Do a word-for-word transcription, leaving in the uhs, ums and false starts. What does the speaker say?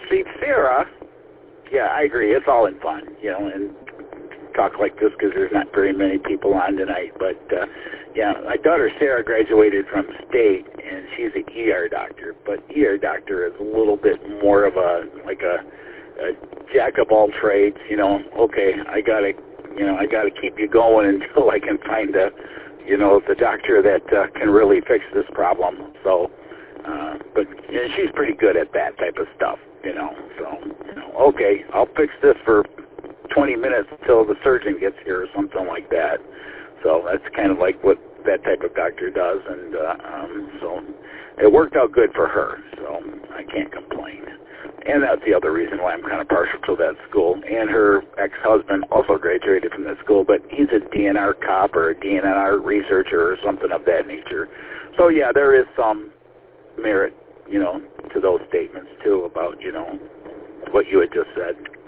see, Sarah, yeah, I agree. It's all in fun, you know, and talk like this because there's not very many people on tonight. But, uh, yeah, my daughter Sarah graduated from state, and she's an E R doctor. But E R doctor is a little bit more of a, like a, a jack of all trades, you know. Okay, I got to, you know, I got to keep you going until I can find a, you know, the doctor that uh, can really fix this problem. So, uh, but you know, she's pretty good at that type of stuff, you know. So, you know, okay, I'll fix this for twenty minutes until the surgeon gets here or something like that. So that's kind of like what that type of doctor does, and uh, um, so it worked out good for her, so I can't complain. And that's the other reason why I'm kind of partial to that school. And her ex-husband also graduated from that school, but he's a D N R cop or a D N R researcher or something of that nature. So, yeah, there is some merit, you know, to those statements, too, about, you know, what you had just said.